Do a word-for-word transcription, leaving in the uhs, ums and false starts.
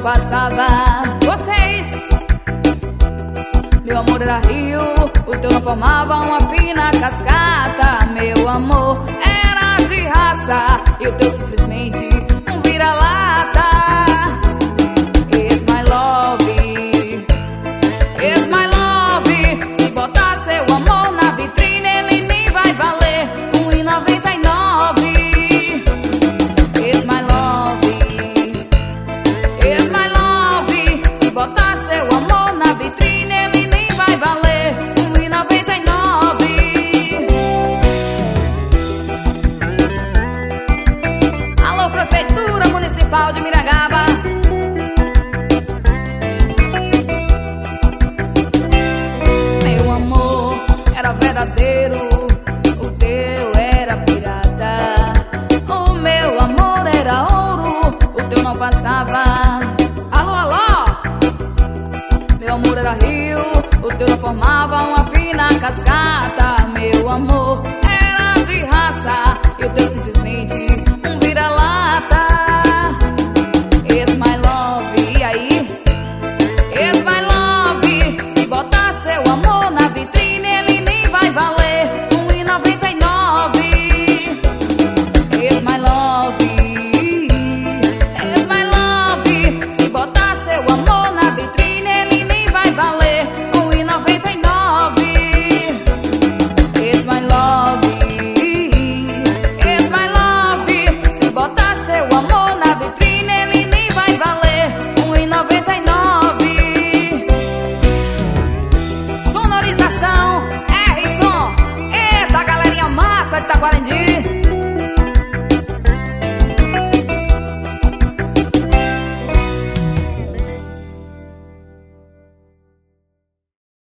passava. Vocês, meu amor era rio, o teu não formava uma fina cascata. Meu amor era de raça e o teu simplesmente um vira-lata. Is my love, is my love. Se botar seu amor na vitrine, ele nem vai valer um e noventa e nove. Is my love, is my love. Se botar seu amor na vitrine, ele nem vai valer um e noventa e nove. Alô, Prefeitura Municipal de Mirangaba. Meu amor era verdadeiro, o teu era pirata. O meu amor era ouro, o teu não passava. Alô, alô. Meu amor era rio, o teu não formava uma fina cascata. Meu amor